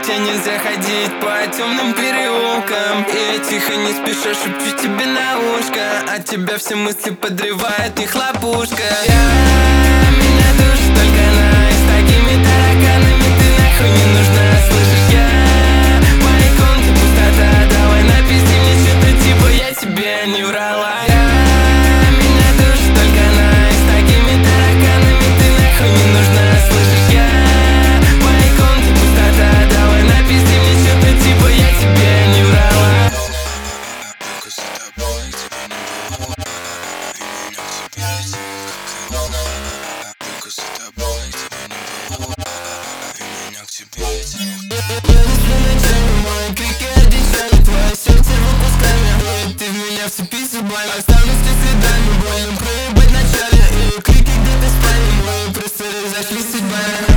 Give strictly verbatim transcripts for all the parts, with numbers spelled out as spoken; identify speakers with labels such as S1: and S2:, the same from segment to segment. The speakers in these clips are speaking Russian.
S1: темноте нельзя ходить по темным переулкам. И я тихо не спеша шепчу тебе на ушко, а тебя все мысли подрывает их лопушка. Я, меня душит только она, и с такими тараканами ты нахуй не нужна, слышишь? Я, в моей комнате пустота, давай напиши мне что-то типа я тебе не врала. Я, меня душит только она, и с такими тараканами ты нахуй не нужна, слышишь? Я, в моей комнате пустота, давай напиши мне что-то типа я тебе не врала.
S2: Только за тобой тебя не было, и меня к тебе летит как корона. Только за тобой тебя не было, и меня к тебе летит.
S1: Мои крики одичали, твое сердце выпусками. Ты в меня вцепись зубами, оставлю с следами. Больно проебать вначале, и крики где-то в спальне. Мы просто разошлись судьбами.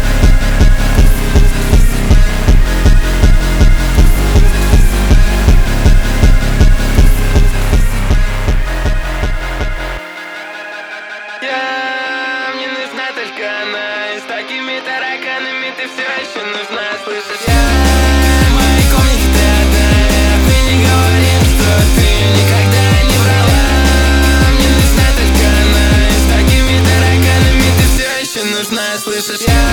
S1: Я, мне нужна только она, и с такими тараканами ты все еще нужна, слышишь? Я, в моей комнате ты одна, ты не говори, что ты никогда не врала. Мне нужна только она, и с такими тараканами ты все еще нужна, слышишь? Я